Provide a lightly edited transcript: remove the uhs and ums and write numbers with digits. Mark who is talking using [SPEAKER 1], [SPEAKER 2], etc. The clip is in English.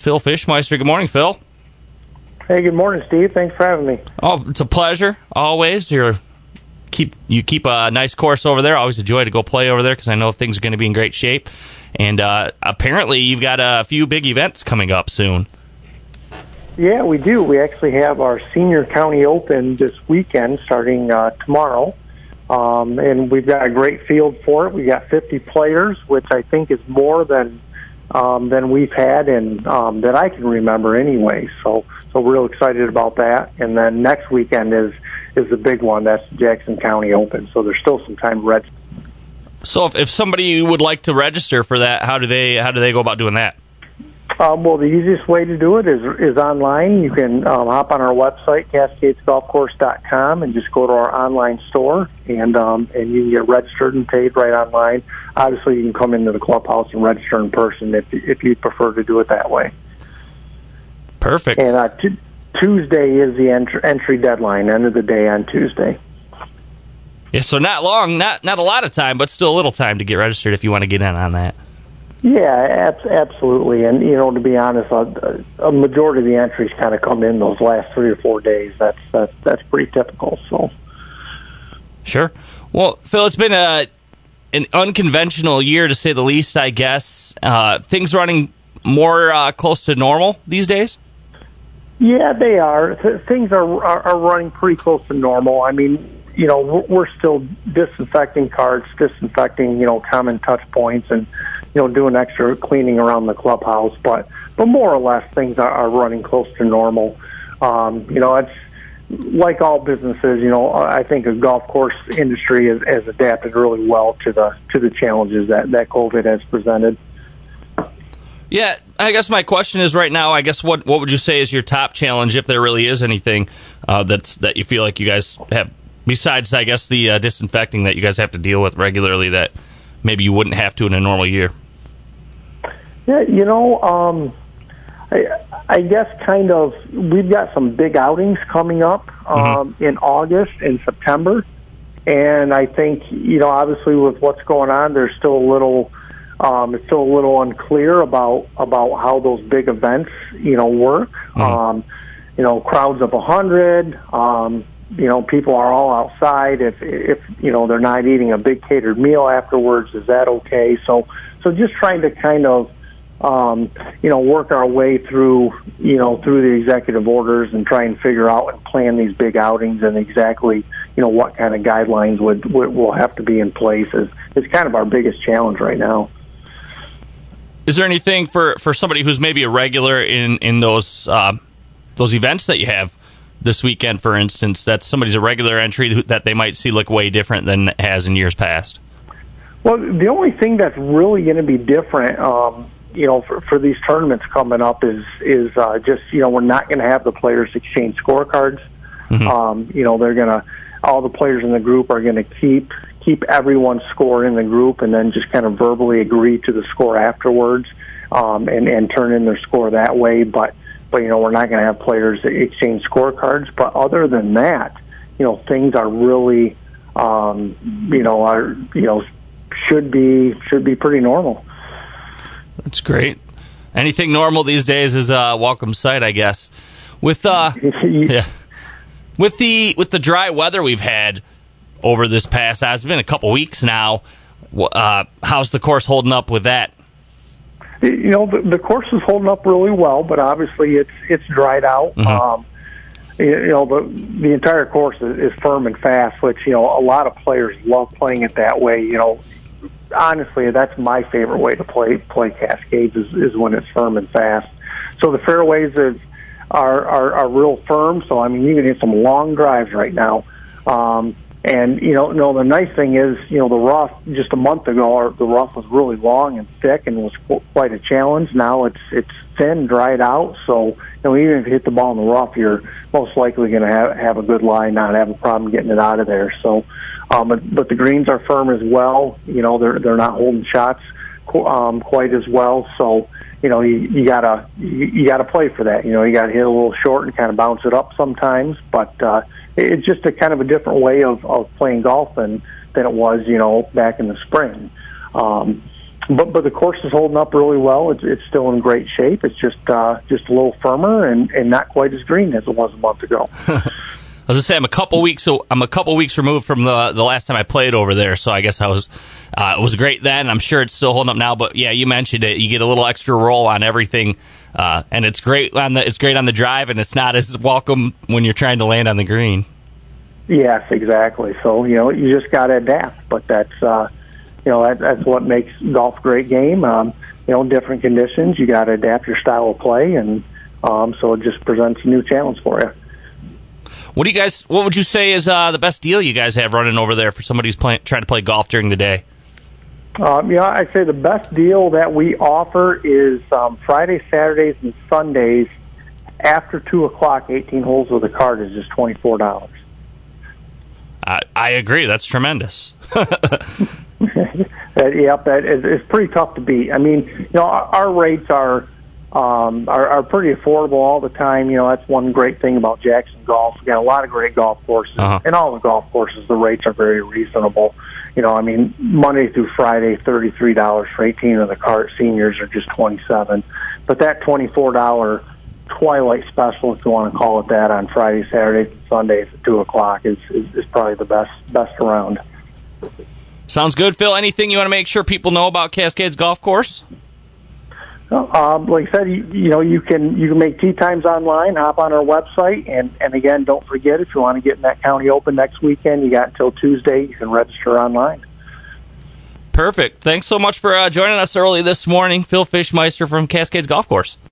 [SPEAKER 1] Phil Fischmeister. Good morning, Phil.
[SPEAKER 2] Hey, good morning, Steve. Thanks for having me.
[SPEAKER 1] Oh, it's a pleasure, always. You keep a nice course over there. Always a joy to go play over there because I know things are going to be in great shape. And apparently you've got a few big events coming up soon.
[SPEAKER 2] Yeah, we do. We actually have our Senior County Open this weekend starting tomorrow. And we've got a great field for it. We got 50 players, which I think is more than we've had and that I can remember anyway. So real excited about that. And then next weekend is the big one. That's the Jackson County Open. So there's still some time to register.
[SPEAKER 1] So if somebody would like to register for that, how do they go about doing that?
[SPEAKER 2] Well, the easiest way to do it is online. You can hop on our website, CascadesGolfCourse.com, and just go to our online store, and you can get registered and paid right online. Obviously, you can come into the clubhouse and register in person if you prefer to do it that way.
[SPEAKER 1] Perfect.
[SPEAKER 2] And Tuesday is the entry deadline, end of the day on Tuesday.
[SPEAKER 1] Yeah, so not long, not a lot of time, but still a little time to get registered if you want to get in on that.
[SPEAKER 2] Yeah, absolutely. And, to be honest, a majority of the entries kind of come in those last 3 or 4 days. That's pretty typical. So,
[SPEAKER 1] sure. Well, Phil, it's been an unconventional year, to say the least, I guess. Things running more close to normal these days? Yeah,
[SPEAKER 2] they are. Things are running pretty close to normal. I mean, we're still disinfecting carts, disinfecting, common touch points, and, doing extra cleaning around the clubhouse. But more or less, things are running close to normal. It's like all businesses. I think the golf course industry has adapted really well to the challenges that COVID has presented.
[SPEAKER 1] Yeah, I guess my question is right now, I guess what would you say is your top challenge, if there really is anything that you feel like you guys have, besides, I guess, the disinfecting that you guys have to deal with regularly that maybe you wouldn't have to in a normal year?
[SPEAKER 2] Yeah, I guess kind of we've got some big outings coming up in August and September. And I think, obviously with what's going on, there's still a little unclear about how those big events, work. Crowds of 100, people are all outside. If they're not eating a big catered meal afterwards, is that okay? So just trying to kind of, work our way through the executive orders and try and figure out and plan these big outings and exactly, what kind of guidelines will have to be in place is kind of our biggest challenge right now.
[SPEAKER 1] Is there anything for somebody who's maybe a regular in those events that you have this weekend, for instance, that somebody's a regular entry that they might see look way different than it has in years past?
[SPEAKER 2] Well, the only thing that's really going to be different, for these tournaments coming up is just, we're not going to have the players exchange scorecards. Mm-hmm. All the players in the group are going to keep everyone's score in the group and then just kind of verbally agree to the score afterwards, and turn in their score that way. But we're not going to have players exchange scorecards. But other than that, things are really, should be pretty normal.
[SPEAKER 1] That's great. Anything normal these days is a welcome sight, I guess. With the dry weather we've had over this past, it's been a couple weeks now. How's the course holding up with that?
[SPEAKER 2] The course is holding up really well, but obviously it's dried out. Mm-hmm. The entire course is firm and fast, which a lot of players love playing it that way. Honestly, that's my favorite way to play Cascades is when it's firm and fast. So the fairways are real firm. So I mean, you can hit some long drives right now. And the nice thing is, the rough just a month ago, the rough was really long and thick and was quite a challenge. Now it's thin, dried out. So even if you hit the ball in the rough, you're most likely going to have a good lie, not have a problem getting it out of there. So, but the greens are firm as well. They're not holding shots quite as well. So you gotta play for that. You gotta hit a little short and kind of bounce it up sometimes. But it's just a kind of a different way of playing golf than it was, back in the spring. but the course is holding up really well. It's still in great shape. It's just a little firmer and not quite as green as it was a month ago.
[SPEAKER 1] I was gonna say I'm a couple weeks removed from the last time I played over there, so I guess it was great then. I'm sure it's still holding up now, but yeah, you mentioned it. You get a little extra roll on everything, and it's great on the drive, and it's not as welcome when you're trying to land on the green.
[SPEAKER 2] Yes, exactly. So you just got to adapt, but that's that's what makes golf a great game. Different conditions, you got to adapt your style of play, and so it just presents a new challenge for you.
[SPEAKER 1] What would you say is the best deal you guys have running over there for somebody who's trying to play golf during the day?
[SPEAKER 2] I'd say the best deal that we offer is Fridays, Saturdays, and Sundays after 2 o'clock. 18 holes with a cart is just $24.
[SPEAKER 1] I agree. That's tremendous.
[SPEAKER 2] It's pretty tough to beat. I mean, our rates are pretty affordable all the time. That's one great thing about Jackson Golf. We got a lot of great golf courses, and all the golf courses, the rates are very reasonable. Monday through Friday, $33 for 18 of the cart. Seniors are just $27. But that $24 twilight special, if you want to call it that, on Fridays, Saturdays, and Sundays at 2 o'clock is probably the best around.
[SPEAKER 1] Sounds good, Phil. Anything you want to make sure people know about Cascades Golf Course?
[SPEAKER 2] Like I said, you can make tee times online, hop on our website, and again, don't forget, if you want to get in that county open next weekend, you got until Tuesday. You can register online.
[SPEAKER 1] Perfect. Thanks so much for joining us early this morning, Phil Fischmeister from Cascades Golf Course.